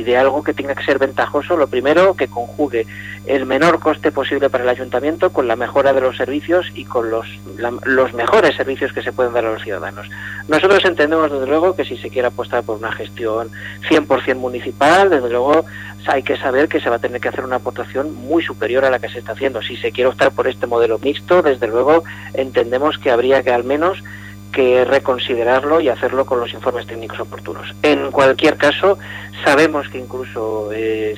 de algo que tenga que ser ventajoso, lo primero, que conjugue el menor coste posible para el ayuntamiento con la mejora de los servicios y con los mejores servicios que se pueden dar a los ciudadanos. Nosotros entendemos, desde luego, que si se quiere apostar por una gestión 100% municipal, desde luego hay que saber que se va a tener que hacer una aportación muy superior a la que se está haciendo. Si se quiere optar por este modelo mixto, desde luego entendemos que habría que al menos que reconsiderarlo y hacerlo con los informes técnicos oportunos. En cualquier caso, sabemos que incluso se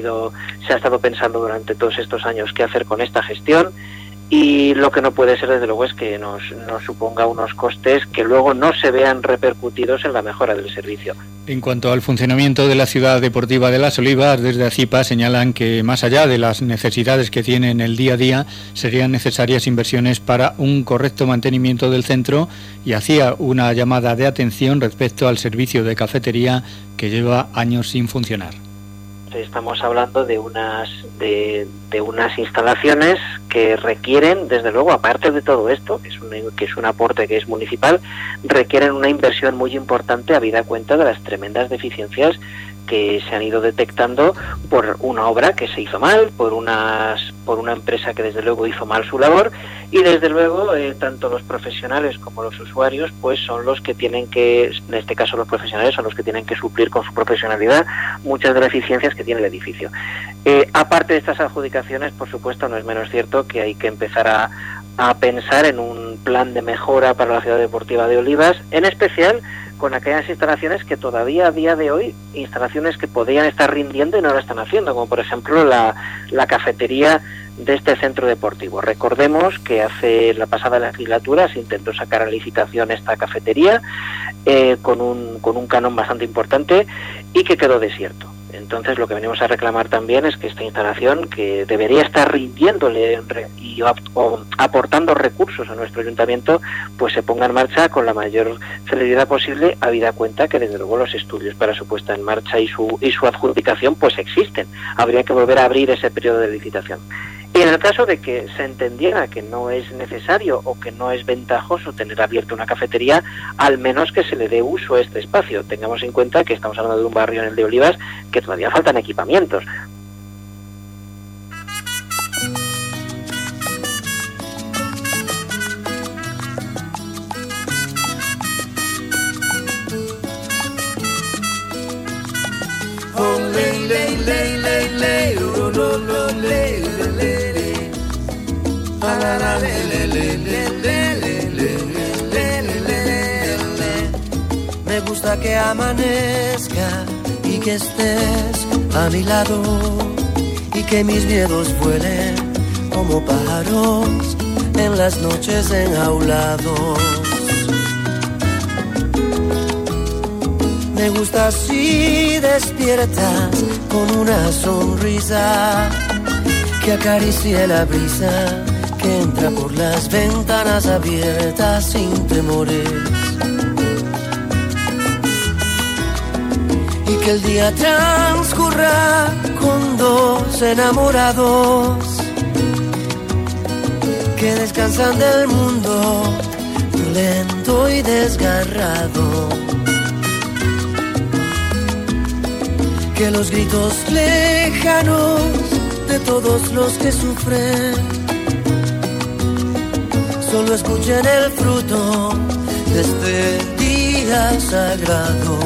ha estado pensando durante todos estos años qué hacer con esta gestión, y lo que no puede ser, desde luego, es que nos suponga unos costes que luego no se vean repercutidos en la mejora del servicio. En cuanto al funcionamiento de la ciudad deportiva de Las Olivas, desde ACIPA señalan que más allá de las necesidades que tiene en el día a día, serían necesarias inversiones para un correcto mantenimiento del centro, y hacía una llamada de atención respecto al servicio de cafetería que lleva años sin funcionar. Estamos hablando de unas instalaciones que requieren, desde luego, aparte de todo esto, que es un aporte que es municipal, requieren una inversión muy importante, habida cuenta de las tremendas deficiencias que se han ido detectando por una obra que se hizo mal, por una empresa que desde luego hizo mal su labor, y desde luego tanto los profesionales como los usuarios pues son los que tienen que, en este caso los profesionales son los que tienen que suplir con su profesionalidad muchas de las deficiencias que tiene el edificio. Aparte de estas adjudicaciones, por supuesto, no es menos cierto que hay que empezar a pensar en un plan de mejora para la ciudad deportiva de Olivas, en especial con aquellas instalaciones que todavía a día de hoy, instalaciones que podrían estar rindiendo y no lo están haciendo, como por ejemplo la cafetería de este centro deportivo. Recordemos que hace la pasada legislatura se intentó sacar a licitación esta cafetería con un canon bastante importante y que quedó desierto. Entonces lo que venimos a reclamar también es que esta instalación, que debería estar rindiéndole y aportando recursos a nuestro ayuntamiento, pues se ponga en marcha con la mayor celeridad posible, habida cuenta que desde luego los estudios para su puesta en marcha y su adjudicación pues existen. Habría que volver a abrir ese periodo de licitación. Y en el caso de que se entendiera que no es necesario o que no es ventajoso tener abierta una cafetería, al menos que se le dé uso a este espacio. Tengamos en cuenta que estamos hablando de un barrio en el de Olivas que todavía faltan equipamientos. Me gusta que amanezca y que estés a mi lado y que mis miedos vuelen como pájaros en las noches enjaulados. Me gusta si despiertas con una sonrisa que acaricie la brisa que entra por las ventanas abiertas sin temores, y que el día transcurra con dos enamorados que descansan del mundo violento y desgarrado, que los gritos lejanos de todos los que sufren solo escuchen el fruto de este día sagrado.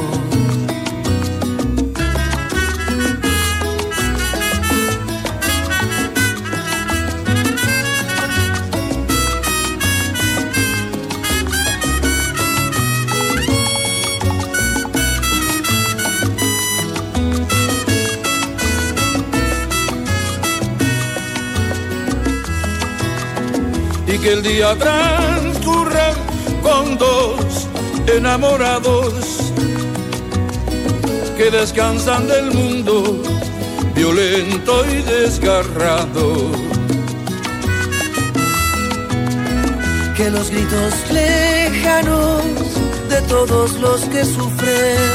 Y que el día transcurra con dos enamorados que descansan del mundo violento y desgarrado, que los gritos lejanos de todos los que sufren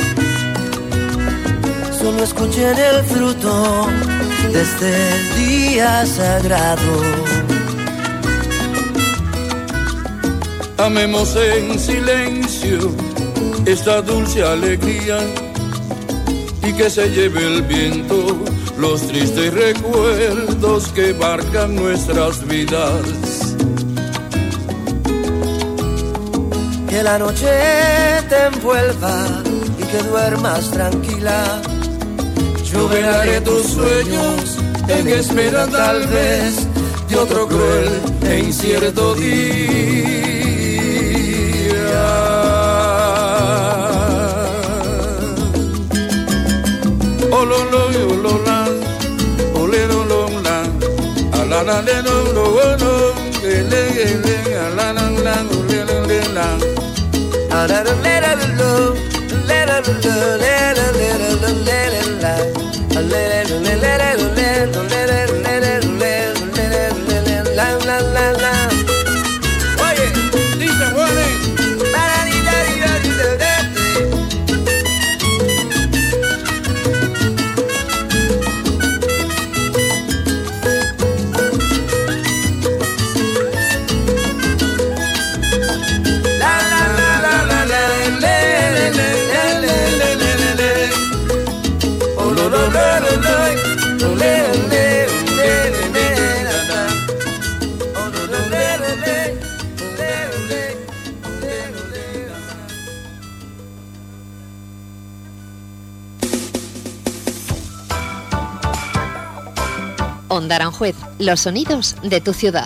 solo escuchen el fruto de este día sagrado. Amemos en silencio esta dulce alegría y que se lleve el viento los tristes recuerdos que marcan nuestras vidas. Que la noche te envuelva y que duermas tranquila. Yo velaré tus sueños en espera tal vez de otro cruel e incierto día. Ololo, olola, olelolola, alalelolo, ele, alalala, olelolela. Alalelelo, lelelo, lelelo, lelelo. Oye, dice Juanes. Onda Aranjuez, los sonidos de tu ciudad.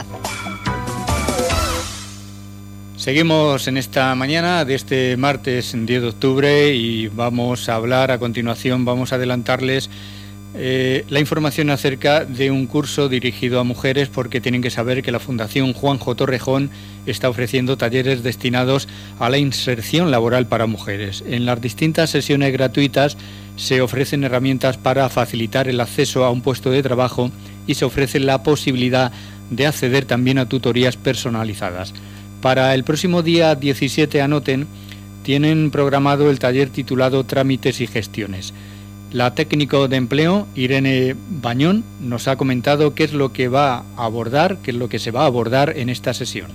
Seguimos en esta mañana de este martes 10 de octubre y vamos a hablar a continuación, vamos a adelantarles la información acerca de un curso dirigido a mujeres, porque tienen que saber que la Fundación Juanjo Torrejón está ofreciendo talleres destinados a la inserción laboral para mujeres. En las distintas sesiones gratuitas se ofrecen herramientas para facilitar el acceso a un puesto de trabajo y se ofrece la posibilidad de acceder también a tutorías personalizadas. Para el próximo día 17, anoten, tienen programado el taller titulado Trámites y Gestiones. La técnico de empleo, Irene Bañón, nos ha comentado qué es lo que va a abordar, qué es lo que se va a abordar en esta sesión.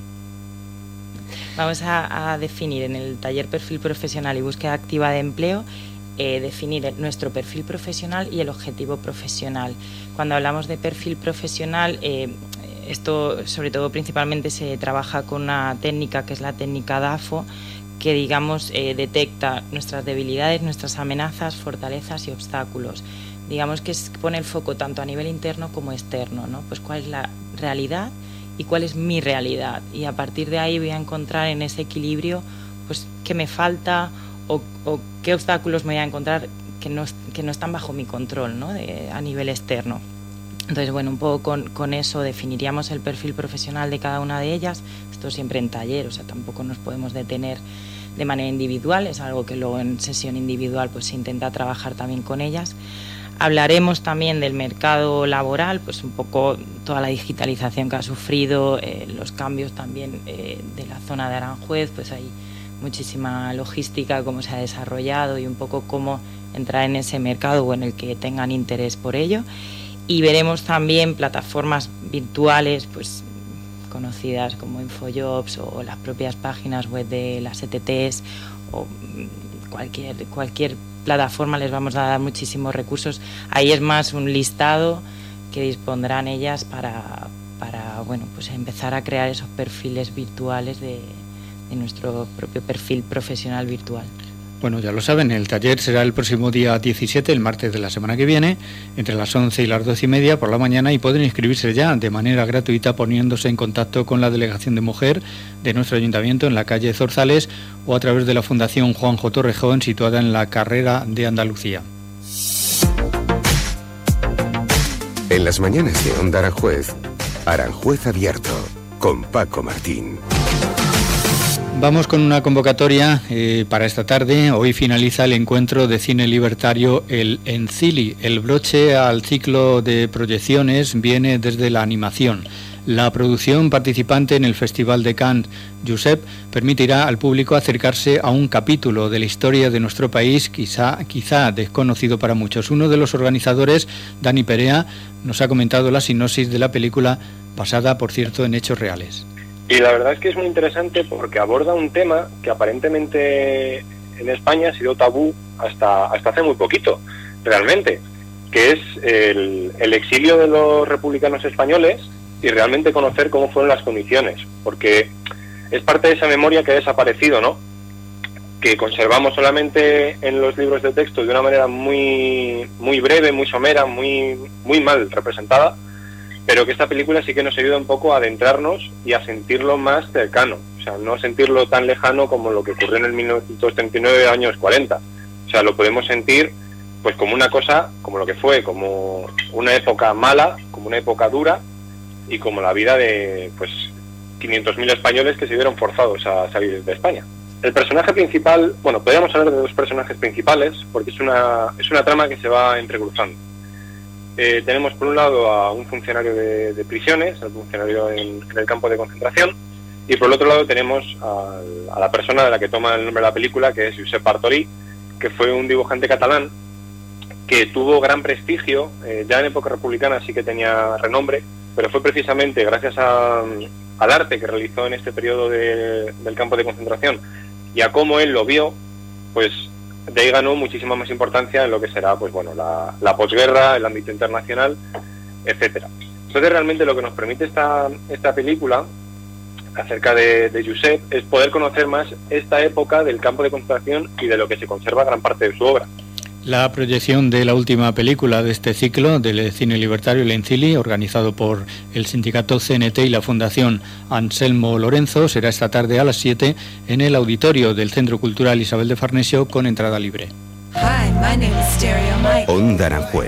Vamos a definir en el taller Perfil Profesional y Búsqueda Activa de Empleo, definir nuestro perfil profesional y el objetivo profesional. Cuando hablamos de perfil profesional, esto sobre todo principalmente se trabaja con una técnica que es la técnica DAFO, que digamos detecta nuestras debilidades, nuestras amenazas, fortalezas y obstáculos. Digamos que pone el foco tanto a nivel interno como externo, ¿no? Pues cuál es la realidad y cuál es mi realidad. Y a partir de ahí voy a encontrar en ese equilibrio pues qué me falta o qué obstáculos me voy a encontrar que no están bajo mi control, ¿no? A nivel externo. Entonces, bueno, un poco con eso definiríamos el perfil profesional de cada una de ellas. Esto siempre en taller, o sea, tampoco nos podemos detener de manera individual, es algo que luego en sesión individual pues se intenta trabajar también con ellas. Hablaremos también del mercado laboral, pues un poco toda la digitalización que ha sufrido, los cambios también de la zona de Aranjuez, pues hay muchísima logística, cómo se ha desarrollado y un poco cómo entrar en ese mercado o en el que tengan interés por ello. Y veremos también plataformas virtuales pues conocidas como InfoJobs o las propias páginas web de las ETTs o cualquier plataforma. Les vamos a dar muchísimos recursos. Ahí es más un listado que dispondrán ellas para bueno, pues empezar a crear esos perfiles virtuales de nuestro propio perfil profesional virtual. Bueno, ya lo saben, el taller será el próximo día 17, el martes de la semana que viene, entre las 11 y las 12:30 por la mañana, y pueden inscribirse ya de manera gratuita poniéndose en contacto con la Delegación de Mujer de nuestro Ayuntamiento en la calle Zorzales o a través de la Fundación Juanjo Torrejón, situada en la Carrera de Andalucía. En las mañanas de Onda Aranjuez, Aranjuez Abierto, con Paco Martín. Vamos con una convocatoria para esta tarde. Hoy finaliza el encuentro de cine libertario El Encili. El broche al ciclo de proyecciones viene desde la animación. La producción participante en el Festival de Cannes, Josep, permitirá al público acercarse a un capítulo de la historia de nuestro país, quizá desconocido para muchos. Uno de los organizadores, Dani Perea, nos ha comentado la sinopsis de la película, basada, por cierto, en hechos reales. Y la verdad es que es muy interesante porque aborda un tema que aparentemente en España ha sido tabú hasta hace muy poquito. realmente, que es el exilio de los republicanos españoles y realmente conocer cómo fueron las condiciones, porque es parte de esa memoria que ha desaparecido, ¿no? Que conservamos solamente en los libros de texto de una manera muy breve, muy somera, muy mal representada, pero que esta película sí que nos ayuda un poco a adentrarnos y a sentirlo más cercano, o sea, no sentirlo tan lejano como lo que ocurrió en el 1939, años 40, o sea, lo podemos sentir pues como una cosa, como lo que fue, como una época mala, como una época dura, y como la vida de pues 500.000 españoles que se vieron forzados a salir de España. El personaje principal, bueno, podríamos hablar de dos personajes principales, porque es una trama que se va entrecruzando. Tenemos por un lado a un funcionario de prisiones, al funcionario en el campo de concentración, y por el otro lado tenemos a la persona de la que toma el nombre de la película, que es Josep Bartolí, que fue un dibujante catalán que tuvo gran prestigio, ya en época republicana sí que tenía renombre, pero fue precisamente gracias al arte que realizó en este periodo del campo de concentración y a cómo él lo vio, pues de ahí ganó muchísima más importancia en lo que será, pues bueno, la posguerra, el ámbito internacional, etcétera. Entonces realmente lo que nos permite esta película acerca de Josep es poder conocer más esta época del campo de concentración y de lo que se conserva gran parte de su obra. La proyección de la última película de este ciclo del cine libertario Lencili, organizado por el sindicato CNT y la Fundación Anselmo Lorenzo, será esta tarde a las 7 en el auditorio del Centro Cultural Isabel de Farnesio con entrada libre. Onda Aranjuez,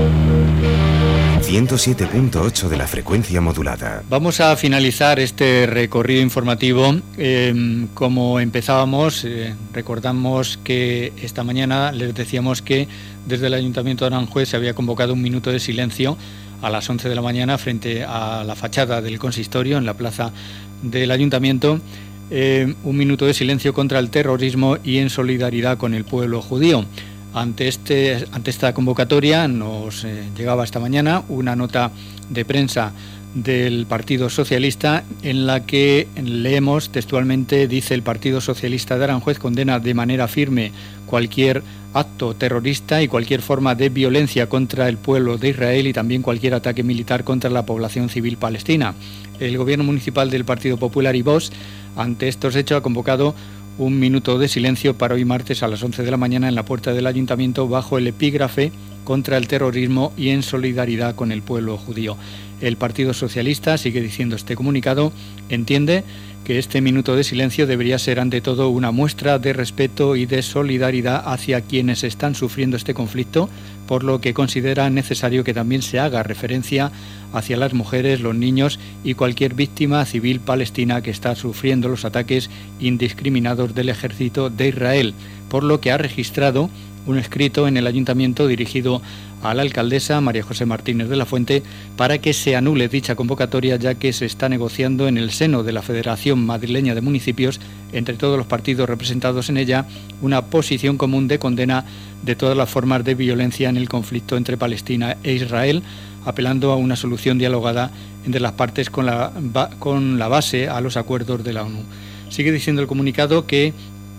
107.8 de la frecuencia modulada. Vamos a finalizar este recorrido informativo. Como empezábamos, recordamos que esta mañana les decíamos que desde el Ayuntamiento de Aranjuez se había convocado un minuto de silencio a las 11 de la mañana frente a la fachada del consistorio en la plaza del Ayuntamiento. Un minuto de silencio contra el terrorismo y en solidaridad con el pueblo judío. Ante esta convocatoria nos llegaba esta mañana una nota de prensa del Partido Socialista en la que leemos textualmente, dice: el Partido Socialista de Aranjuez condena de manera firme cualquier acto terrorista y cualquier forma de violencia contra el pueblo de Israel y también cualquier ataque militar contra la población civil palestina. El Gobierno Municipal del Partido Popular y Vox, ante estos hechos, ha convocado un minuto de silencio para hoy martes a las 11 de la mañana en la puerta del Ayuntamiento bajo el epígrafe contra el terrorismo y en solidaridad con el pueblo judío. El Partido Socialista, sigue diciendo este comunicado, entiende que este minuto de silencio debería ser ante todo una muestra de respeto y de solidaridad hacia quienes están sufriendo este conflicto, por lo que considera necesario que también se haga referencia hacia las mujeres, los niños y cualquier víctima civil palestina que está sufriendo los ataques indiscriminados del ejército de Israel, por lo que ha registrado un escrito en el Ayuntamiento dirigido a la alcaldesa María José Martínez de la Fuente para que se anule dicha convocatoria, ya que se está negociando en el seno de la Federación Madrileña de Municipios, entre todos los partidos representados en ella, una posición común de condena de todas las formas de violencia en el conflicto entre Palestina e Israel, apelando a una solución dialogada entre las partes con la base a los acuerdos de la ONU. Sigue diciendo el comunicado que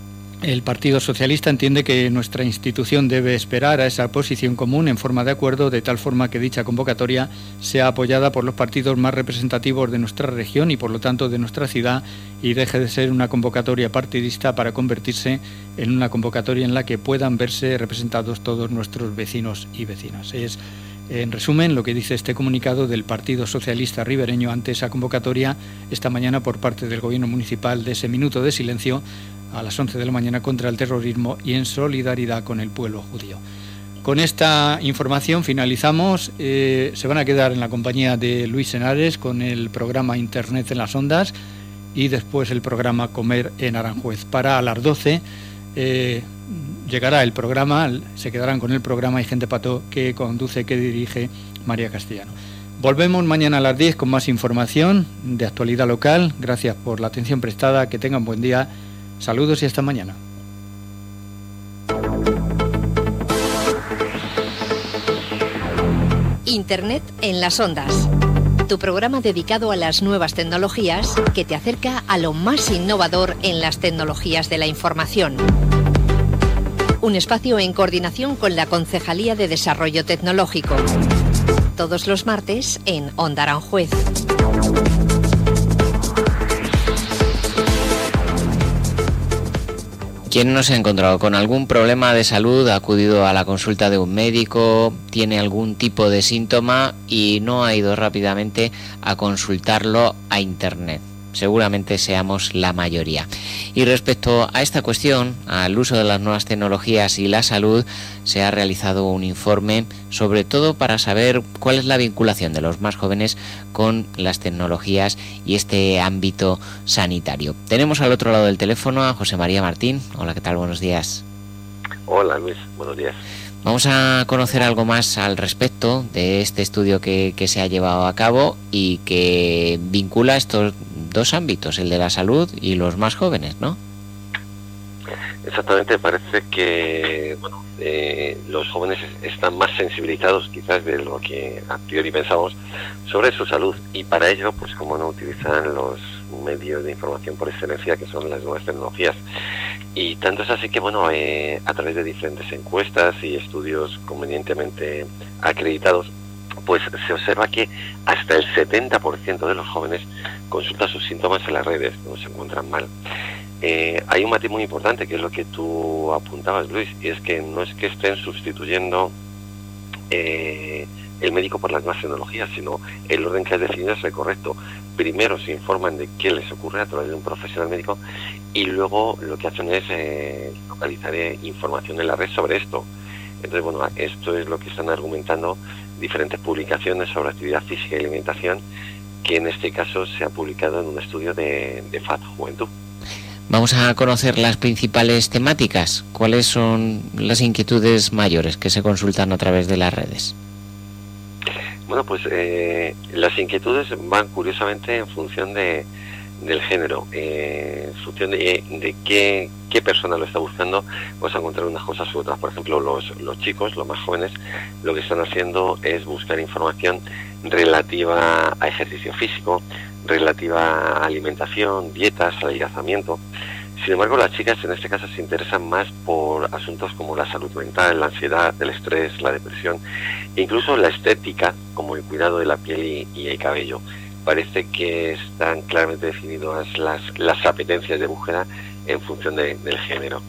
el Partido Socialista entiende que nuestra institución debe esperar a esa posición común en forma de acuerdo, de tal forma que dicha convocatoria sea apoyada por los partidos más representativos de nuestra región y por lo tanto de nuestra ciudad, y deje de ser una convocatoria partidista para convertirse en una convocatoria en la que puedan verse representados todos nuestros vecinos y vecinas. Es, en resumen, lo que dice este comunicado del Partido Socialista ribereño ante esa convocatoria esta mañana por parte del Gobierno Municipal de ese minuto de silencio a las 11 de la mañana contra el terrorismo y en solidaridad con el pueblo judío. Con esta información finalizamos. Se van a quedar en la compañía de Luis Henares con el programa Internet en las Ondas y después el programa Comer en Aranjuez. Para a las 12 llegará el programa, se quedarán con el programa y Gente Pato, que conduce, que dirige María Castellano. Volvemos mañana a las 10 con más información de actualidad local. Gracias por la atención prestada, que tengan buen día. Saludos y hasta mañana. Internet en las Ondas. Tu programa dedicado a las nuevas tecnologías que te acerca a lo más innovador en las tecnologías de la información. un espacio en coordinación con la Concejalía de Desarrollo Tecnológico. Todos los martes en Onda Aranjuez. ¿Quién no se ha encontrado con algún problema de salud, ha acudido a la consulta de un médico, tiene algún tipo de síntoma y no ha ido rápidamente a consultarlo a Internet? Seguramente seamos la mayoría. Y respecto a esta cuestión, al uso de las nuevas tecnologías y la salud, se ha realizado un informe, sobre todo para saber cuál es la vinculación de los más jóvenes con las tecnologías y este ámbito sanitario. Tenemos al otro lado del teléfono a José María Martín. Hola, ¿qué tal? Buenos días. Hola, Luis. Buenos días. Vamos a conocer algo más al respecto de este estudio que se ha llevado a cabo y que vincula estos dos ámbitos, el de la salud y los más jóvenes, ¿no? Exactamente, parece que los jóvenes están más sensibilizados quizás de lo que a priori pensamos sobre su salud, y para ello, pues como no, utilizan los medios de información por excelencia, que son las nuevas tecnologías. Y tanto es así que a través de diferentes encuestas y estudios convenientemente acreditados, pues se observa que hasta el 70% de los jóvenes consulta sus síntomas en las redes, no se encuentran mal. Hay un matiz muy importante, que es lo que tú apuntabas, Luis, y es que no es que estén sustituyendo el médico por las nuevas tecnologías, sino el orden que has definido es el correcto. Primero se informan de qué les ocurre a través de un profesional médico, y luego lo que hacen es localizar información en la red sobre esto. Entonces, esto es lo que están argumentando diferentes publicaciones sobre actividad física y alimentación, que en este caso se ha publicado en un estudio de FAD Juventud. Vamos a conocer las principales temáticas. ¿Cuáles son las inquietudes mayores que se consultan a través de las redes? Bueno, pues las inquietudes van curiosamente en función del género, en función de qué persona lo está buscando. Vas a encontrar unas cosas u otras. Por ejemplo, los chicos, los más jóvenes, lo que están haciendo es buscar información relativa a ejercicio físico, relativa a alimentación, dietas, adelgazamiento. Sin embargo, las chicas en este caso se interesan más por asuntos como la salud mental, la ansiedad, el estrés, la depresión, e incluso la estética, como el cuidado de la piel y el cabello. Parece que están claramente definidas las apetencias de búsqueda en función del género.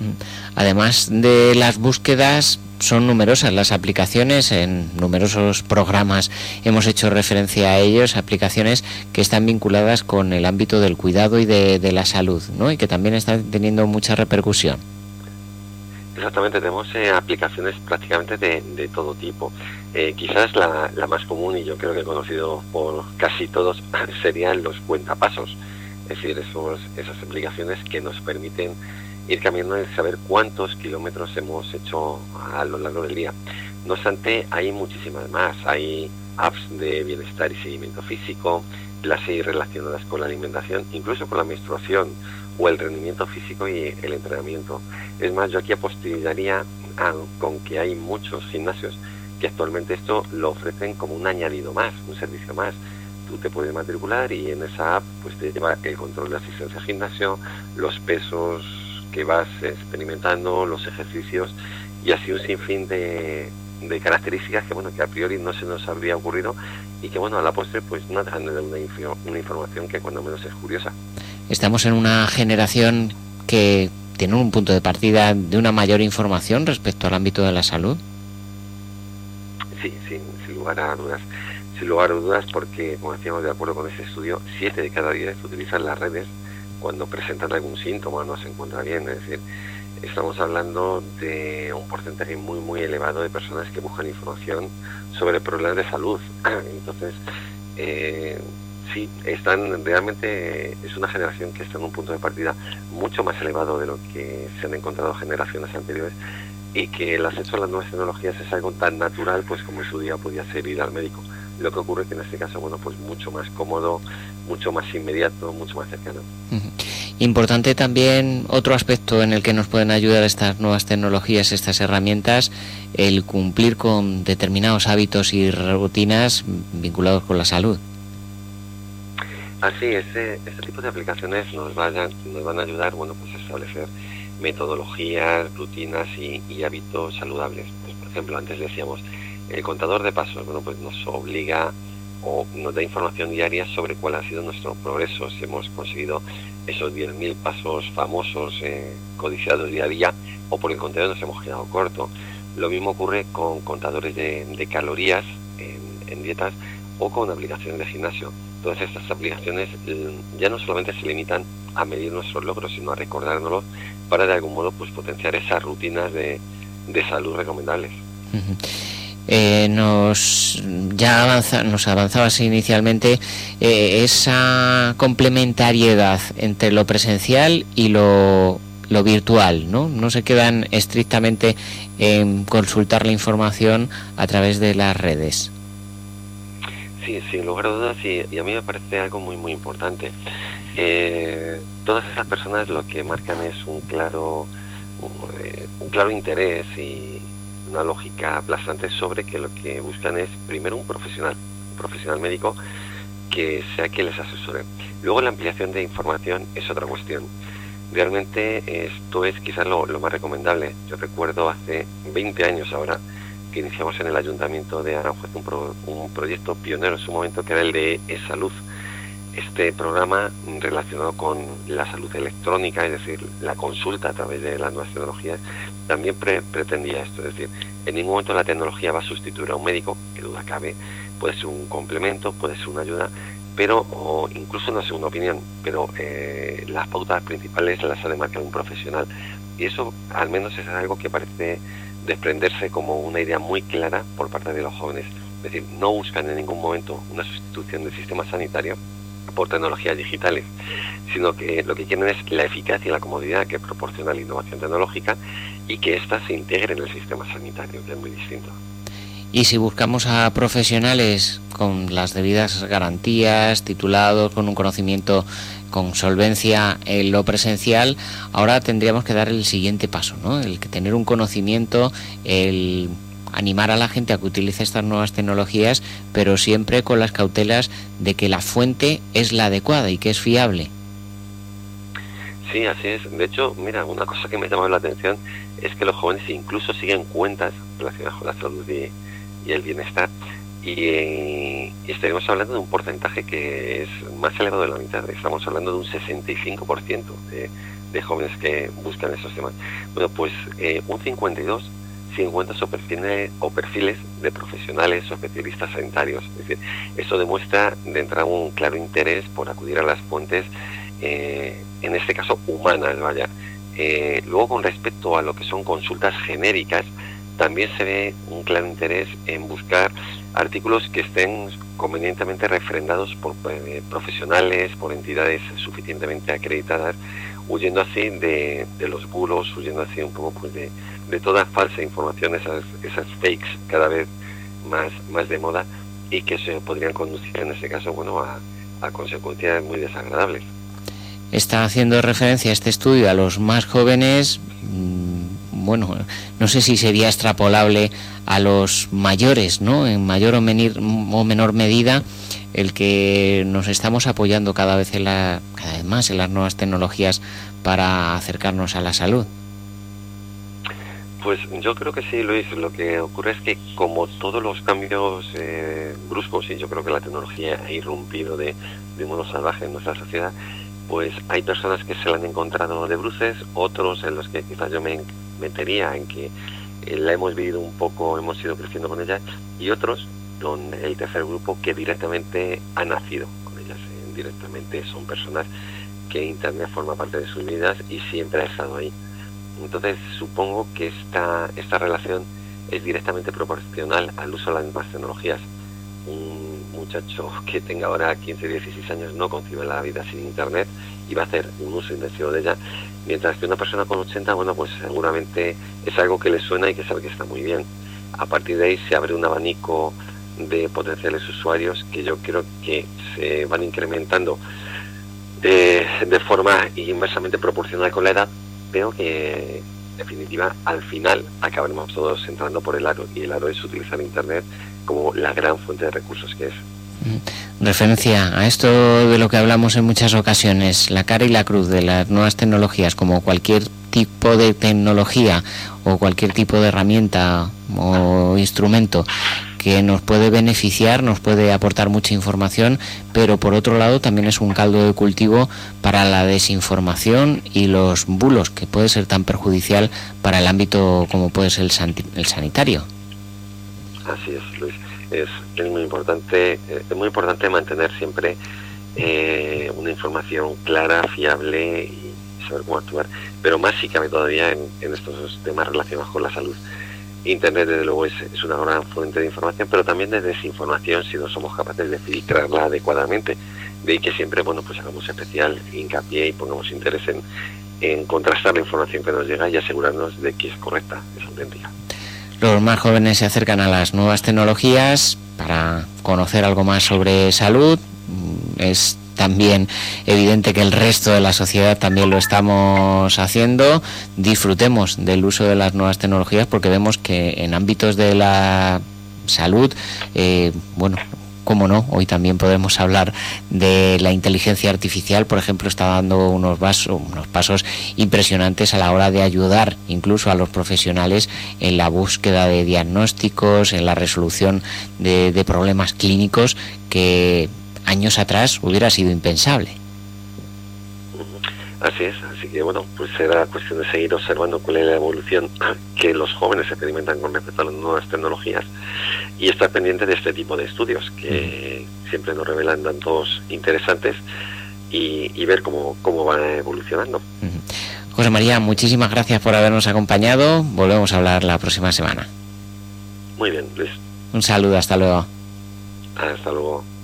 Además de las búsquedas, son numerosas las aplicaciones, en numerosos programas hemos hecho referencia a ellos, aplicaciones que están vinculadas con el ámbito del cuidado y de la salud, ¿no? Y que también están teniendo mucha repercusión. Exactamente, tenemos aplicaciones prácticamente de todo tipo. Quizás la más común, y yo creo que conocido por casi todos, serían los cuentapasos. Es decir, esas aplicaciones que nos permiten ir caminando y saber cuántos kilómetros hemos hecho a lo largo del día. No obstante, hay muchísimas más. Hay apps de bienestar y seguimiento físico, las hay relacionadas con la alimentación, incluso con la menstruación o el rendimiento físico y el entrenamiento. Es más, yo aquí apostillaría con que hay muchos gimnasios que actualmente esto lo ofrecen como un añadido más, un servicio más. Tú te puedes matricular y en esa app pues te lleva el control de asistencia al gimnasio, los pesos que vas experimentando, los ejercicios, y así un sinfín de características que a priori no se nos habría ocurrido, y que a la postre pues no dejan de dar una información que cuando menos es curiosa. Estamos en una generación que tiene un punto de partida de una mayor información respecto al ámbito de la salud. Sí, sin lugar a dudas. Sin lugar a dudas, porque, como decíamos, de acuerdo con ese estudio, 7 de cada 10 utilizan las redes cuando presentan algún síntoma, no se encuentra bien. Es decir, estamos hablando de un porcentaje muy, muy elevado de personas que buscan información sobre problemas de salud. Entonces, sí, es una generación que está en un punto de partida mucho más elevado de lo que se han encontrado generaciones anteriores, y que el acceso a las nuevas tecnologías es algo tan natural pues como en su día podía ser ir al médico. Lo que ocurre que en este caso, pues mucho más cómodo, mucho más inmediato, mucho más cercano. Importante también otro aspecto en el que nos pueden ayudar estas nuevas tecnologías, estas herramientas, el cumplir con determinados hábitos y rutinas vinculados con la salud. Así, este tipo de aplicaciones nos van a ayudar, pues a establecer metodologías, rutinas y hábitos saludables. Pues, por ejemplo, antes decíamos, el contador de pasos, bueno, pues nos obliga o nos da información diaria sobre cuál ha sido nuestro progreso, si hemos conseguido esos 10.000 pasos famosos, codiciados día a día, o por el contrario nos hemos quedado corto. Lo mismo ocurre con contadores de calorías en dietas o con aplicaciones de gimnasio. Todas estas aplicaciones ya no solamente se limitan a medir nuestros logros, sino a recordárnoslos para de algún modo pues potenciar esas rutinas de salud recomendables. Nos avanzabas inicialmente esa complementariedad entre lo presencial y lo virtual, ¿no? No se quedan estrictamente en consultar la información a través de las redes. Sí, sin lugar a dudas, y a mí me parece algo muy muy importante. Todas esas personas lo que marcan es un claro interés y una lógica aplastante sobre que lo que buscan es primero un profesional médico que sea quien les asesore. Luego la ampliación de información es otra cuestión. Realmente esto es quizás lo más recomendable. Yo recuerdo hace 20 años ahora que iniciamos en el Ayuntamiento de Aranjuez un proyecto pionero en su momento, que era el de eSalud. Este programa relacionado con la salud electrónica, es decir, la consulta a través de las nuevas tecnologías, también pretendía esto. Es decir, en ningún momento la tecnología va a sustituir a un médico, que duda cabe. Puede ser un complemento, puede ser una ayuda, o incluso una segunda opinión, pero las pautas principales las ha de marcar un profesional. Y eso al menos es algo que parece desprenderse como una idea muy clara por parte de los jóvenes. Es decir, no buscan en ningún momento una sustitución del sistema sanitario por tecnologías digitales, sino que lo que quieren es la eficacia y la comodidad que proporciona la innovación tecnológica y que ésta se integre en el sistema sanitario, que es muy distinto. Y si buscamos a profesionales con las debidas garantías, titulados, con un conocimiento, con solvencia en lo presencial, ahora tendríamos que dar el siguiente paso, ¿no? El que tener un conocimiento, el animar a la gente a que utilice estas nuevas tecnologías, pero siempre con las cautelas de que la fuente es la adecuada y que es fiable. Sí, así es. De hecho, mira, una cosa que me llama la atención es que los jóvenes incluso siguen cuentas relacionadas con la salud y el bienestar, y estaríamos hablando de un porcentaje que es más elevado de la mitad. Estamos hablando de un 65% de jóvenes que buscan esos temas. Bueno, pues un 52% se encuentra o perfiles de profesionales o especialistas sanitarios. Es decir, eso demuestra de entrada un claro interés por acudir a las fuentes, en este caso humanas, vaya. Luego, con respecto a lo que son consultas genéricas, también se ve un claro interés en buscar artículos que estén convenientemente refrendados por profesionales, por entidades suficientemente acreditadas, huyendo así de los bulos, huyendo así un poco pues de toda falsa información, esas fakes cada vez más de moda, y que se podrían conducir en este caso a consecuencias muy desagradables. Está haciendo referencia este estudio a los más jóvenes. Bueno, no sé si sería extrapolable a los mayores, ¿no? En mayor o menor medida, el que nos estamos apoyando cada vez más en las nuevas tecnologías para acercarnos a la salud. Pues yo creo que sí, Luis. Lo que ocurre es que, como todos los cambios bruscos, y yo creo que la tecnología ha irrumpido de modo salvaje en nuestra sociedad, pues hay personas que se la han encontrado de bruces, otros en los que quizás yo me metería en que la hemos vivido un poco, hemos ido creciendo con ella, y otros, con el tercer grupo, que directamente ha nacido con ellas. Directamente son personas que Internet forma parte de sus vidas y siempre ha estado ahí. Entonces supongo que esta relación es directamente proporcional al uso de las nuevas tecnologías. Un muchacho que tenga ahora 15, 16 años no concibe la vida sin Internet y va a hacer un uso intensivo de ella, mientras que una persona con 80, bueno, pues seguramente es algo que le suena y que sabe que está muy bien. A partir de ahí se abre un abanico de potenciales usuarios que yo creo que se van incrementando de forma inversamente proporcional con la edad, pero que en definitiva al final acabaremos todos entrando por el aro, y el aro es utilizar Internet como la gran fuente de recursos que es. Referencia a esto de lo que hablamos en muchas ocasiones, la cara y la cruz de las nuevas tecnologías, como cualquier tipo de tecnología o cualquier tipo de herramienta o instrumento que nos puede beneficiar, nos puede aportar mucha información, pero por otro lado también es un caldo de cultivo para la desinformación y los bulos, que puede ser tan perjudicial para el ámbito como puede ser el sanitario. Así es, Luis. Es muy importante mantener siempre una información clara, fiable y saber cómo actuar, pero más si cabe todavía en estos temas relacionados con la salud. Internet, desde luego, es una gran fuente de información, pero también de desinformación si no somos capaces de filtrarla adecuadamente. De ahí que siempre, pues hagamos especial hincapié y pongamos interés en contrastar la información que nos llega y asegurarnos de que es correcta, es auténtica. Los más jóvenes se acercan a las nuevas tecnologías para conocer algo más sobre salud. Es también evidente que el resto de la sociedad también lo estamos haciendo. Disfrutemos del uso de las nuevas tecnologías, porque vemos que en ámbitos de la salud, cómo no, hoy también podemos hablar de la inteligencia artificial. Por ejemplo, está dando unos pasos impresionantes a la hora de ayudar incluso a los profesionales en la búsqueda de diagnósticos, en la resolución de problemas clínicos que años atrás hubiera sido impensable. Así es, así que pues será cuestión de seguir observando cuál es la evolución que los jóvenes experimentan con respecto a las nuevas tecnologías y estar pendiente de este tipo de estudios que siempre nos revelan datos interesantes y ver cómo van evolucionando. José María, muchísimas gracias por habernos acompañado. Volvemos a hablar la próxima semana. Muy bien, Luis. Un saludo, hasta luego. Hasta luego.